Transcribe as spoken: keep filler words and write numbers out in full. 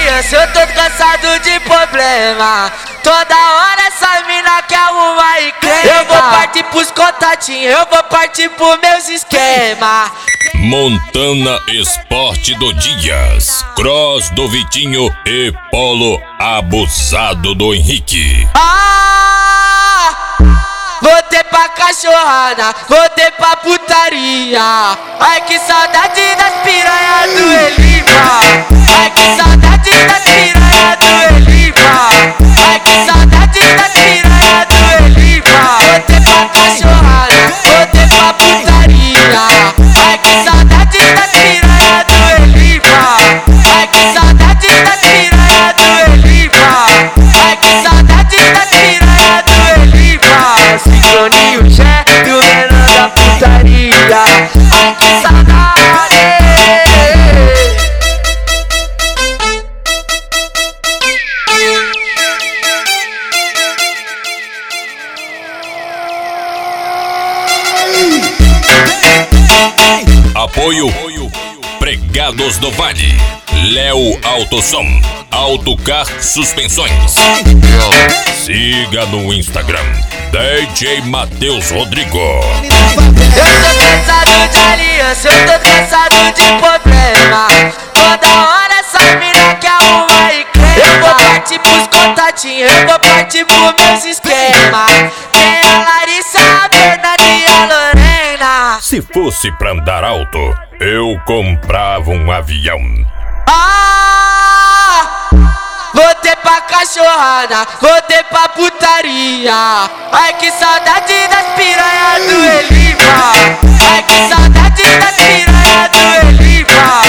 aliança, eu tô cansado de problema. Toda hora essa mina quer arrumar encrenca. Eu vou partir pros contatinhos, eu vou partir pros meus esquemas. Montana Esporte do Dias, Cross do Vitinho e Polo Abusado do Henrique. Ah, voltei pra cachorrada, voltei pra putaria. Ai que saudade das piranhas do Elipa. Ai que saudade das piranhas do Elipa. Ai que saudade das piranhas do Elipa. Voltei pra cachorrada, voltei pra putaria. Ai que saudade das piranhas do Elipa. Ai que saudade das piranhas do Elipa. Ai que saudade das piranhas do Elipa. Sincroninho, chefe, o menor da putaria. Ai que saudade. Apoio Pregados do Vale, Léo Autosom, Autocar Suspensões. Siga no Instagram, D J Matheus Rodrigo. Eu tô cansado de aliança, eu tô cansado de problema. Toda hora essa mina quer arrumar encrenca. Eu vou partir pros contatinhos, eu vou partir pros meus esquemas. Tem a Larissa, a Fernanda e a Lorena. Se fosse pra andar alto, eu comprava um avião. Ah, voltei pra cachorrada, voltei pra putaria. Ai que saudade das piranhas do Elipa. Ai que saudade das piranhas do Elipa.